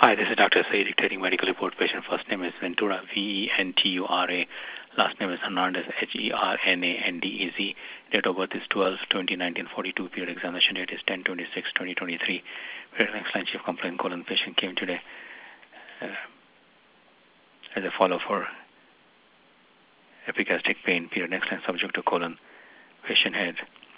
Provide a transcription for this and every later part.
Hi, this is Dr. Said dictating medical report. Patient first name is Ventura, Ventura. Last name is Hernandez, Hernandez. Date of birth is 12/20/1942. Period examination date is 10/26/2023. Period next line chief complaint colon patient came today as a follow for epigastric pain. Period next line subject to colon. Patient had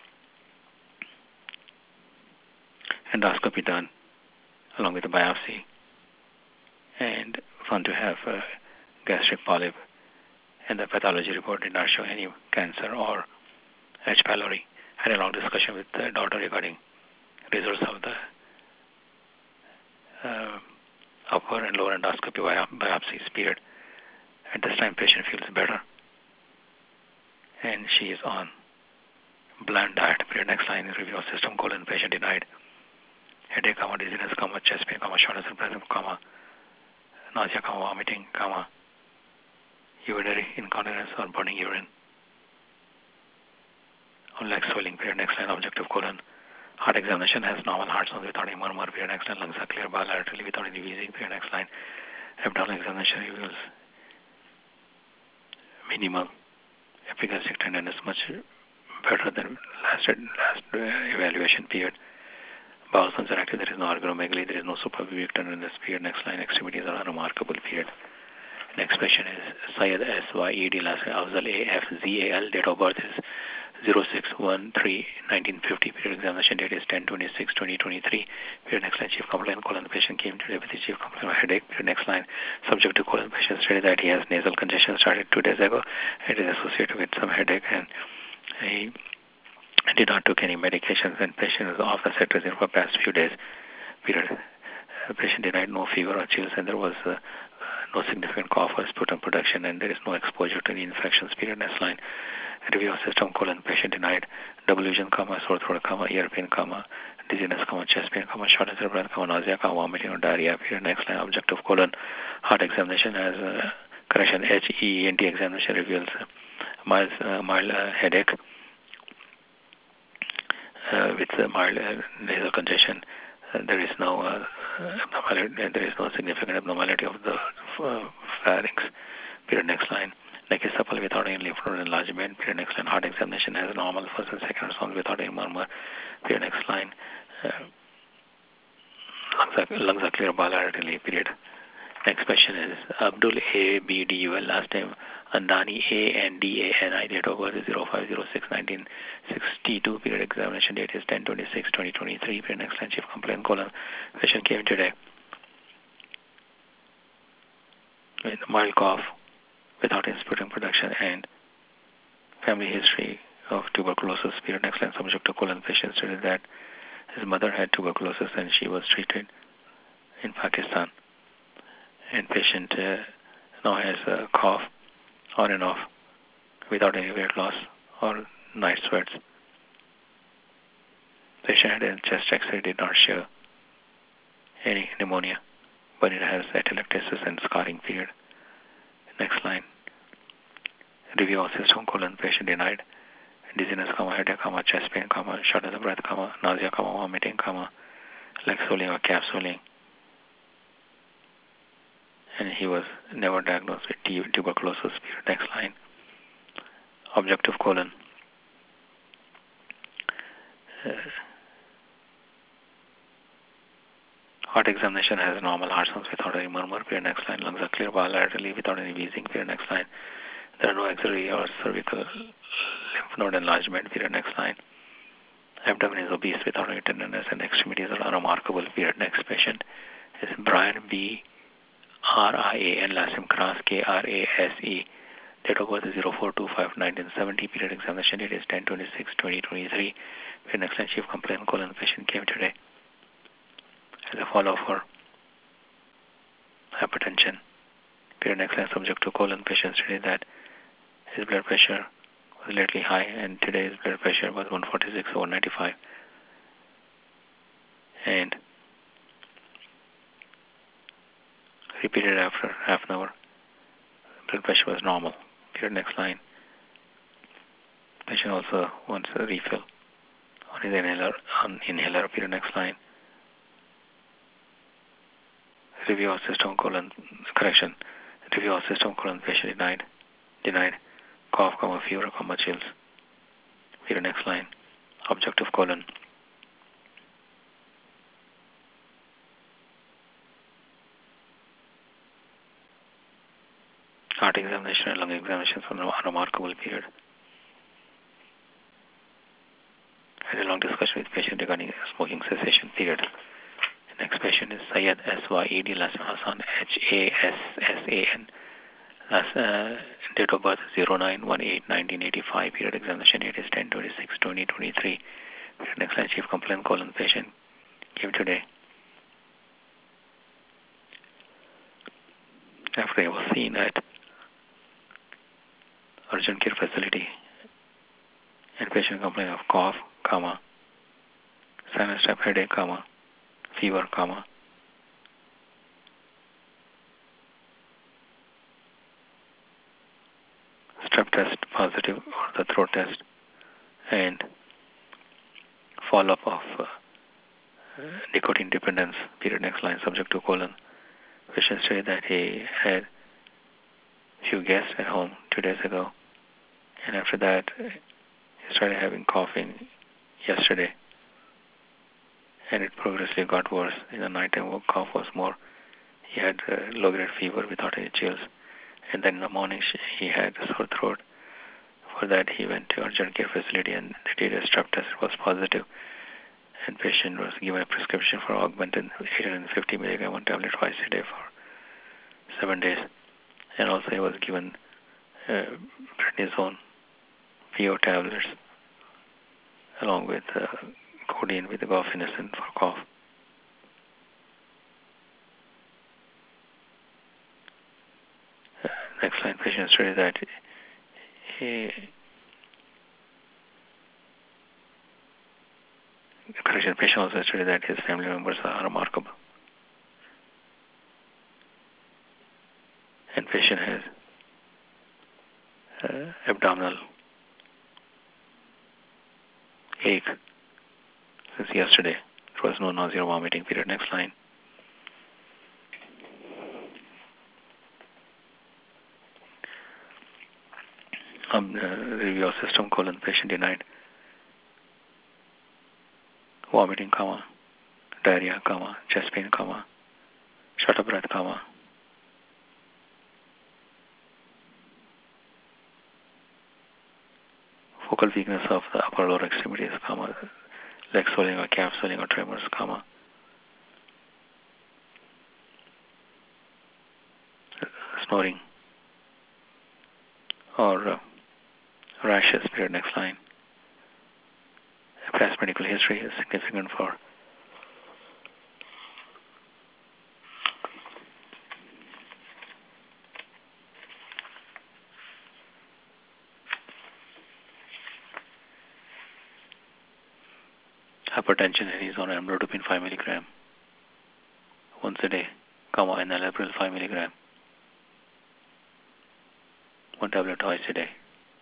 endoscopy done along with a biopsy and found to have a gastric polyp, and the pathology report did not show any cancer or H. pylori. Had a long discussion with the doctor regarding results of the upper and lower endoscopy biopsies. Period. At this time, patient feels better, and she is on bland diet. Period. Next line is review of system colon patient denied headache, dizziness, chest pain, shortness of breath, nausea, vomiting, urinary incontinence or burning urine, or leg swelling. Period. Next line objective colon. Heart examination has normal heart sounds without any murmur. Period. Next line lungs are clear bilaterally without any wheezing. Period. Next line abdominal examination reveals minimal epigastric tenderness, much better than last evaluation. Period. Bowel sounds are active. There is no organomegaly. There is no suprapubic tenderness. Period. Next line extremities are unremarkable. Period. Next patient is Syed Syed, last name Afzal Afzal. Date of birth is 06/13/1950. Period. Examination date is 10/26/2023. Period. Next line chief complaint colon patient came today with the chief complaint of headache. Period. Next line subject to colon patient stated that he has nasal congestion started 2 days ago. It is associated with some headache, and he did not took any medications, and patient is off the cetirizine for past few days. Period. Patient denied no fever or chills, and there was no significant cough or sputum production, and there is no exposure to any infections. Period. Next line review of system colon patient denied double vision, sore throat, ear pain, dizziness, chest pain, shortness of breath, nausea, vomiting or diarrhea. Period. Next line objective colon heart examination as correction HENT examination reveals mild headache with mild nasal congestion. There is no abnormality. There is no significant abnormality of the pharynx. Period. Next line neck is supple without any lymph node enlargement. Period. Next line heart examination has normal first and second sound without any murmur. Period. Next line lungs are clear bilaterally. Period. Next question is Abdul Abdul, last name Andani Andani. Date of birth is 05/06/1962. Period. Examination date is 10/26/2023. Period. Next line chief complaint colon patient came today with mild cough without any sputum production and family history of tuberculosis. Period. Next line subject to colon patient stated that his mother had tuberculosis and she was treated in Pakistan. And patient now has a cough on and off without any weight loss or night sweats. Patient had a chest X-ray, did not show any pneumonia, but it has atelectasis and scarring. Period. Next line review of system colon patient denied dizziness, headache, chest pain, shortness of breath, nausea, vomiting, leg swelling or calf swelling. And he was never diagnosed with tuberculosis. Period. Next line objective colon heart examination has normal heart sounds without any murmur. Period. Next line lungs are clear bilaterally without any wheezing. Period. Next line there are no axillary or cervical lymph node enlargement. Period. Next line abdomen is obese without any tenderness and extremities are unremarkable. Period. Next patient is Brian B. RIAN, last name Krase, KRASE. Date of birth is 04/25/1970. Period. Examination date is 10/26/2023. Period. Next line chief complaint colon patient came today as a follow for hypertension. Period. Next line subject to colon patient stated that his blood pressure was lately high and today's blood pressure was 146/95. And repeated after half an hour. Blood pressure was normal. Period. Next line. Patient also wants a refill on his inhaler. Period. Next line. Review of system colon correction. Review of system colon patient denied. Cough, fever, chills. Period. Next line. Objective colon. Heart examination and lung examinations on a remarkable period. Had a long discussion with patient regarding smoking cessation period. The next patient is Syed Syed Hassan Hassan. Date of birth 09/18/1985. Period. Examination date is 10/26/2023. Next line. Chief complaint colon patient came today. After he was seen at urgent care facility, and patient complained of cough, sinus type headache, fever, strep test positive or the throat test, and follow-up of nicotine dependence. Period. Next line. Subject to colon. Patient stated that he had few guests at home 2 days ago, and after that he started having coughing yesterday, and it progressively got worse. In the nighttime, cough was more. He had low-grade fever without any chills, and then in the morning he had a sore throat. For that, he went to urgent care facility, and they did a strep test. It was positive, and patient was given a prescription for Augmentin 850 milligram one tablet twice a day for 7 days, and also he was given prednisone, PO tablets, along with codeine with guaifenesin for cough. Next line. Patient stated that patient also stated that his family members are remarkable, and patient has abdominal ache since yesterday. There was no nausea or vomiting. Period. Next line. Review of system colon. Patient denied vomiting, diarrhea, chest pain, short of breath, focal weakness of the upper lower extremities, leg swelling or calf swelling or tremors, snoring or rashes. Period. Next line. Past medical history is significant for hypertension, and he's on amlodipine 5 milligram once a day, and enalapril 5 milligram, one tablet twice a day.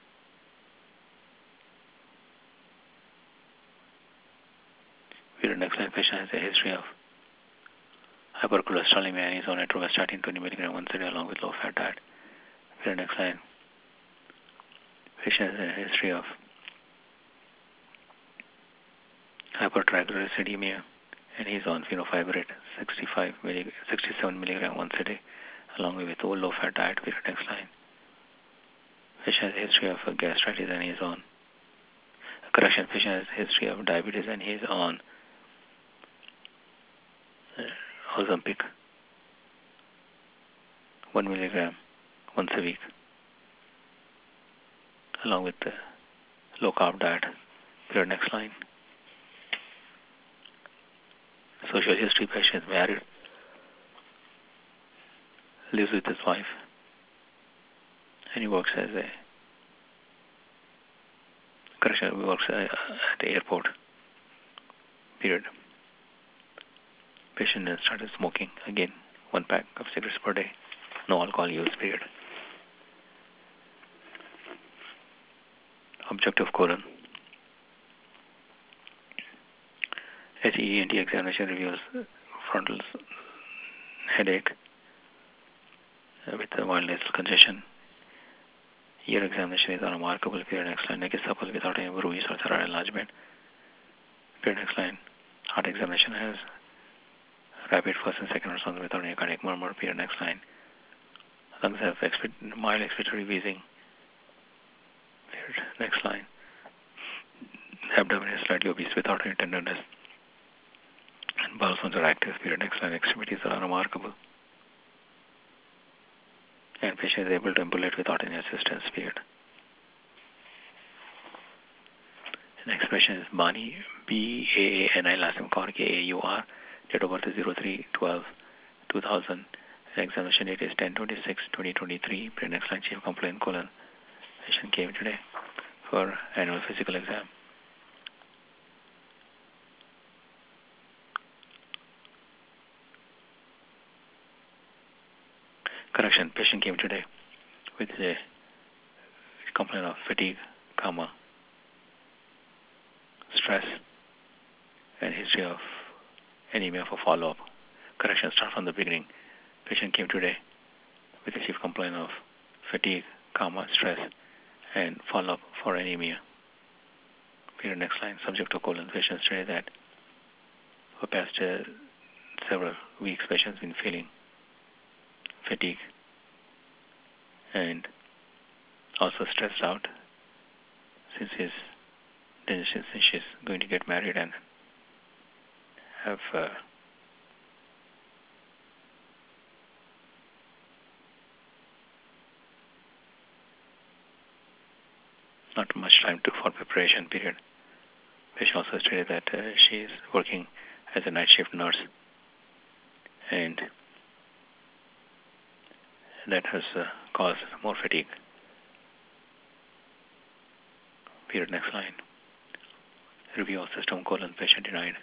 Next line. Patient has a history of hypercholesterolemia, and he's on atorvastatin 20 milligram once a day along with low-fat diet. Next line. Patient has a history of hypertriglyceridemia, and he's on fenofibrate 67 milligram once a day along with low-fat diet. Next line. Patient has a history of gastritis, and he's on patient has a history of diabetes, and he's on Ozempic 1 milligram once a week along with the low carb diet. Next line. Social history. Patient is married, lives with his wife, and he works as a at the airport. Patient has started smoking again, 1 pack of cigarettes per day, no alcohol use. Objective colon. HEENT examination reviews frontal headache with a mild nasal congestion. Ear examination is unremarkable. Period next line. Neck is supple without any bruise or thyroid enlargement. Period next line. Heart examination has rapid first and second response without any cardiac murmur. Period next line. Lungs have mild expiratory wheezing. Period next line. Abdomen is slightly obese without any tenderness. And bowel sounds are active. Period next line. Extremities are unremarkable. And patient is able to ambulate without any assistance. Period. Next question is Bani, B-A-A-N-I, last name Kaur, K-A-U-R. Date of birth is 03/12/2000. Examination date is 10/26/2023. Next line, chief complaint colon. Patient came today for annual physical exam. Correction, patient came today with a complaint of fatigue, stress, and history of anemia for follow-up. Correction, start from the beginning. Patient came today with a chief complaint of fatigue, stress, and follow-up for anemia. Period next line. Subject to colon. Patient stated that for past several weeks, patient has been feeling fatigue and also stressed out since she's going to get married and have not much time for preparation. Period. Patient also stated that she is working as a night shift nurse and that has caused more fatigue. Period next line. Review of system colon. Patient denied.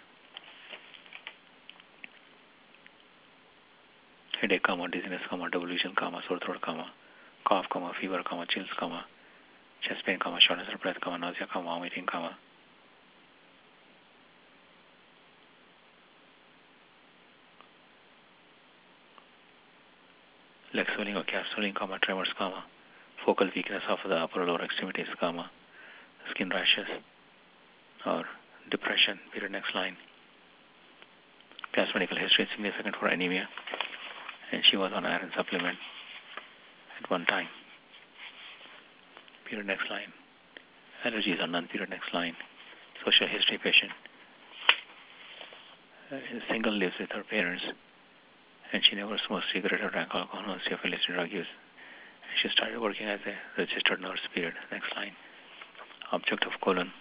Headache, dizziness, delusion, sore throat, cough, fever, chills, chest pain, shortness of breath, nausea, vomiting, leg swelling or calf swelling, tremors, focal weakness of the upper lower extremities, skin rashes or depression. Period next line. Past medical history is significant for anemia, and she was on iron supplement at one time. Period next line. Allergies are none. Period next line. Social history patient. Single, lives with her parents, and she never smoked cigarette or drank alcohol, no history of illicit drug use. And she started working as a registered nurse. Period next line. Object of colon.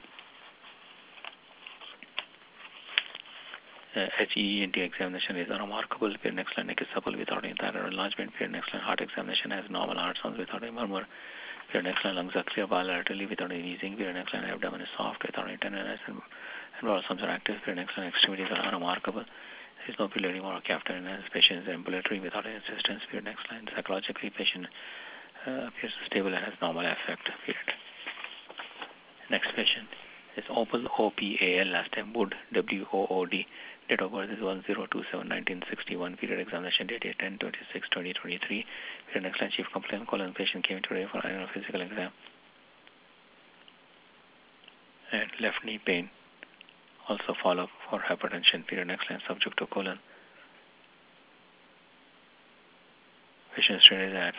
HEENT examination is unremarkable. Period next line. Neck is supple without any thyroid enlargement. Period next line. Heart examination has normal heart sounds without any murmur. Period next line. Lungs are clear bilaterally without any wheezing. Period next line. Abdomen is soft without any tenderness and bowel sounds are active. Period next line. Extremities are unremarkable. There is no bleeding or calf tenderness. Patient is ambulatory without any assistance. Period next line. Psychologically, patient appears stable and has normal affect. Period. Next patient is Opal, O-P-A-L, last name Wood, W-O-O-D. Date of birth is 10/27/1961. Period examination date is 10/26/2023. Period next line. Chief complaint colon. Patient came today for annual physical exam. And left knee pain. Also follow up for hypertension. Period next line. Subject to colon. Patient stated that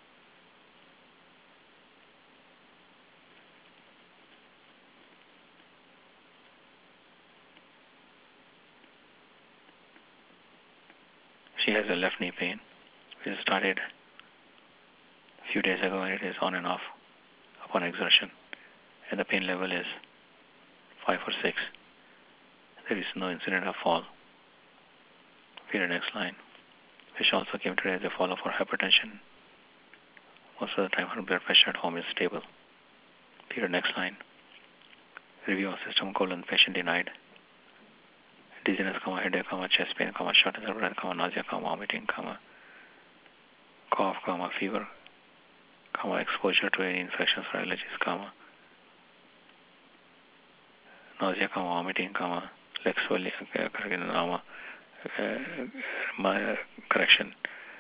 she has a left knee pain, which started a few days ago and it is on and off upon exertion. And the pain level is 5 or 6. There is no incident of fall. Period next line. Patient also came today as a follow-up for hypertension. Most of the time her blood pressure at home is stable. Period next line. Review of system colon. Patient denied. Dizziness, headache, chest pain, shortness of breath, nausea, vomiting, cough, fever, exposure to any infections or allergies, nausea, vomiting, leg swelling, correction.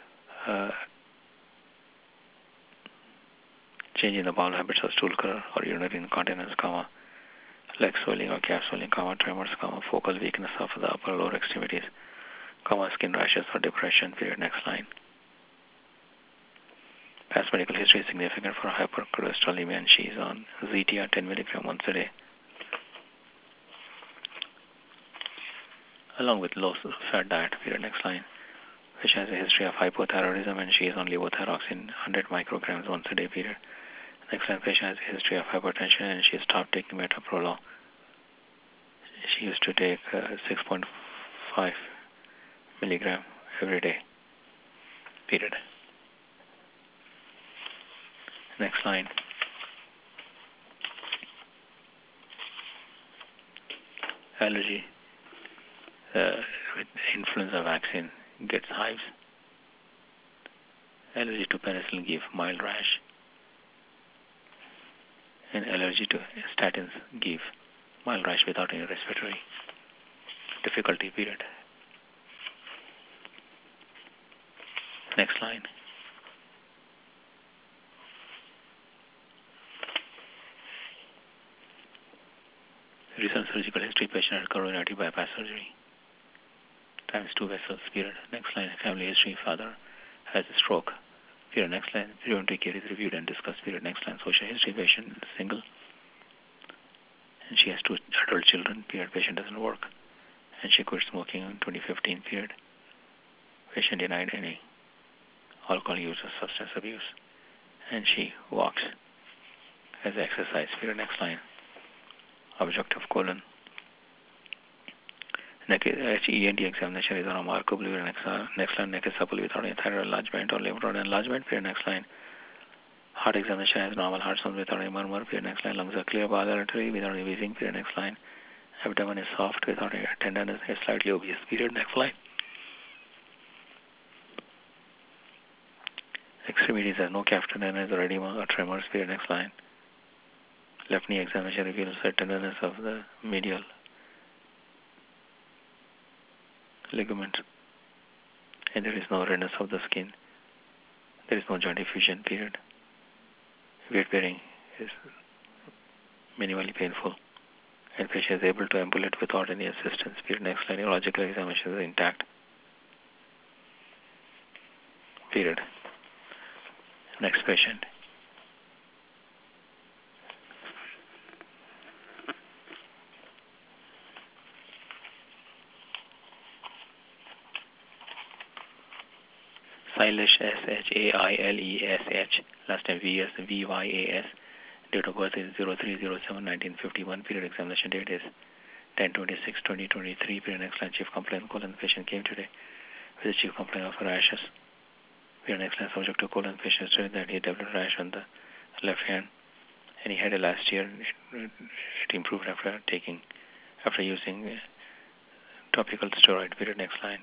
Change in the bowel habits of stool color or urinary incontinence, leg swelling or calf swelling, tremors, focal weakness of the upper lower extremities, skin rashes or depression. Period. Next line. Past medical history is significant for hypercholesterolemia, and she is on ZTR 10 mg once a day, along with low fat diet. Period. Next line. Which has a history of hypothyroidism, and she is on levothyroxine 100 micrograms once a day. Period. Next line. Patient has a history of hypertension, and she stopped taking metoprolol. She used to take 6.5 milligram every day. Period. Next line. Allergy with influenza vaccine gets hives. Allergy to penicillin give mild rash. And allergy to statins give mild rash without any respiratory difficulty. Period. Next line. Recent surgical history: patient had coronary artery bypass surgery. Times 2 vessels. Period. Next line. Family history: father has a stroke. Period. Next line. Preventive care is reviewed and discussed. Period. Next line. Social history: patient single, and she has 2 adult children. Period. Patient doesn't work, and she quit smoking in 2015. Period. Patient denied any alcohol use or substance abuse, and she walks as exercise. Period. Next line. Objective colon. ENT examination is remarkably next line. Neck is supple without any thyroid enlargement or lymph node enlargement. Period. Next line. Heart examination has normal heart sound without any murmur. Period. Next line. Lungs are clear bilaterally without any wheezing. Period. Next line. Abdomen is soft without any tenderness. Is slightly obese. Period. Next line. Extremities have no calf tenderness or edema or tremors. Period. Next line. Left knee examination reveals the tenderness of the medial ligament, and there is no redness of the skin. There is no joint effusion. Period. Weight bearing is minimally painful, and patient is able to ambulate without any assistance. Period. Next line. Neurological examination is intact. Period. Next patient. Sailesh, Shailesh, last time VS, VYAS. Date of birth is 03/07/1951. Period. Examination date is 10/26/2023. Period. Next line. Chief complaint: colon. Patient came today with a chief complaint of rashes. Period. Next line. Subject to colon. Patient stated that he developed rash on the left hand, and he had it last year. It improved after using topical steroid. Period. Next line.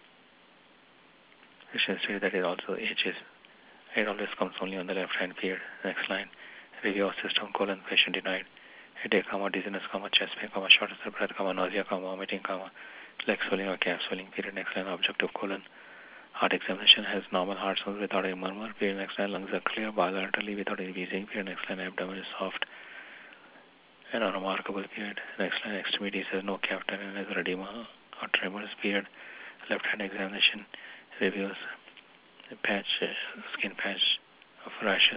Patient stated that it also itches. It always comes only on the left hand. Period. Next line. Review of system: colon. Patient denied headache, dizziness, chest pain, shortness of breath, nausea, vomiting, leg swelling or calf swelling. Period. Next line. Objective: colon. Heart examination has normal heart sounds without any murmur. Period. Next line. Lungs are clear bilaterally without any wheezing. Period. Next line. Abdomen is soft and unremarkable. Period. Next line. Extremities has no calf tenderness or edema or tremors. Period. Left hand examination reveals a skin patch of rashes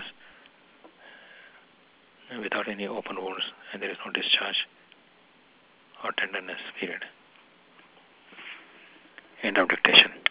without any open wounds, and there is no discharge or tenderness. Period. End of dictation.